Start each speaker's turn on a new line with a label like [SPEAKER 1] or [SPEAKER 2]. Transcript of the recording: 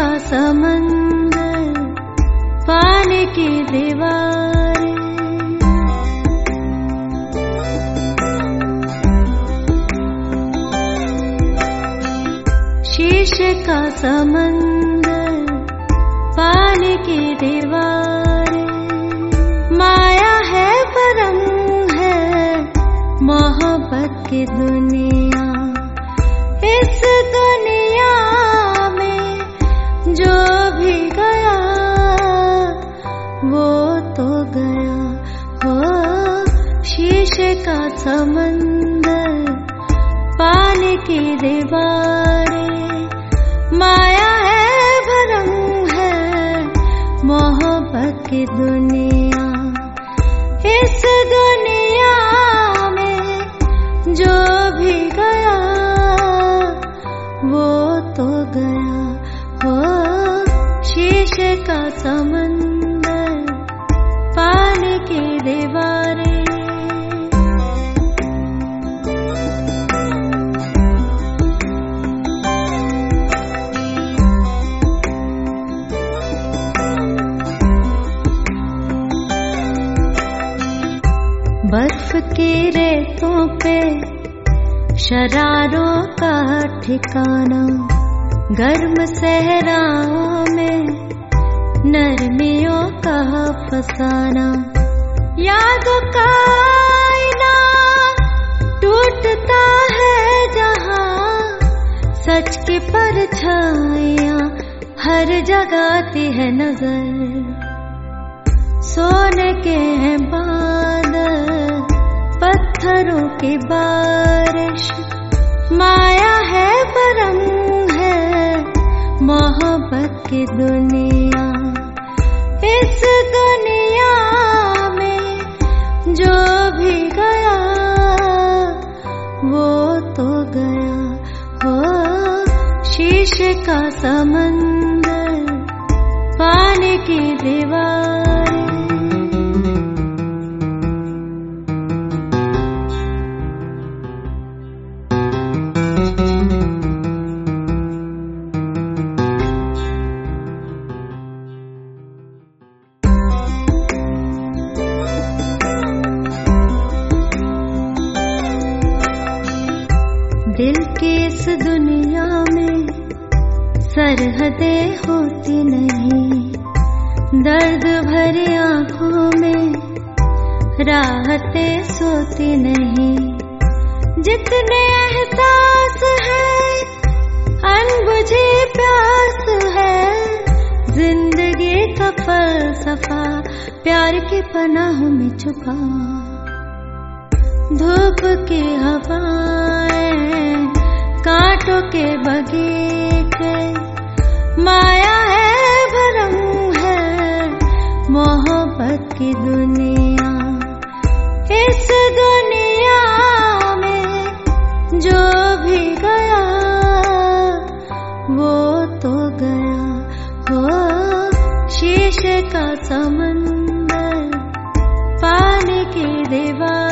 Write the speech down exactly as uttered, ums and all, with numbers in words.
[SPEAKER 1] का समंदर, पानी की दीवारें। शीशे का समंदर, पानी की दीवारें। माया है परम है मोहब्बत की दुनिया। इस दुनिया में जो भी गया वो तो गया। हो शीशे का समंदर, पानी की दीवारें। माया है भरम है मोहब्बत की दुनिया। इस दुनिया में जो भी गया वो तो गया। हो शीशे का समंदर, पानी की दीवारें। बर्फ की रेतों पे शरारों का ठिकाना, गर्म सहराओं में नरमियों का फसाना। यादों का आईना टूटता है जहां, सच की परछाइयां हर जगह आती है नजर। सोने के हैं बादल, पत्थरों की बारिश। माया है परम है मोहब्बत की दुनिया। इस दुनिया में जो भी गया वो तो गया। हो शीशे का समंदर, पानी की दीवारें। दिल की इस दुनिया में सरहदें होती नहीं, दर्द भरी आंखों में राहतें सोती नहीं। जितने एहसास है अनबुझी प्यास है, जिंदगी का फलसफा प्यार की पनाहों में छुपा। धूप की हवाएं, कांटों के बगीचे। माया है भरम है मोहब्बत की दुनिया। इस दुनिया में जो भी गया वो तो गया। हो शीशे का समंदर, पानी की दीवार।